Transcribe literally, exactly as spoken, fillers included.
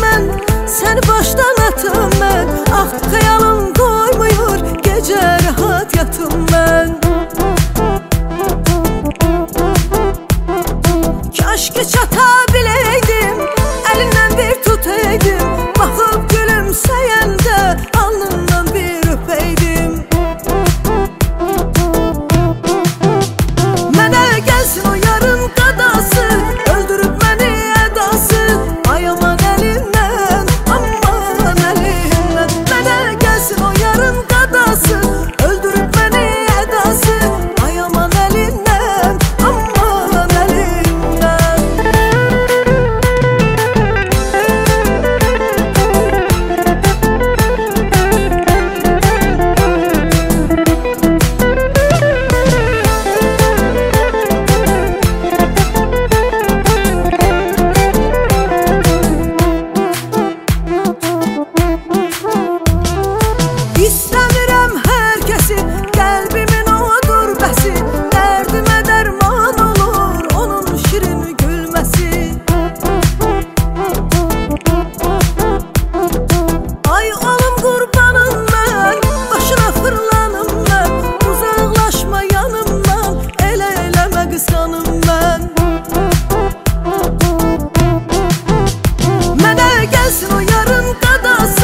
mən, səni başdan atım mən. Ah, xəyalım qoymuyur, gecə rahat yatım mən. Kaşki çata biləydim, əlindən bir tutaydım. Baxıb gülümsəyəndə alnından bir öpəydim. Mənə gəlsin o yarın qadası, öldürüb məni ədası. Ay aman əlimdən, aman əlimdən. Mənə gəlsin o yarın qadası, öldürüb məni ədası. Ay aman əlimdən, aman əlimdən. İstəmirəm hər kəsi, qəlbimin odur bəsi. Dərdimə dərman olur, onun şirin gülməsi. Ay olum qurbanım mən, başına fırlanım mən. Uzaqlaşma yanımdan, elə eləmə qısqanım mən. Mənə gəlsin o yarın qadası,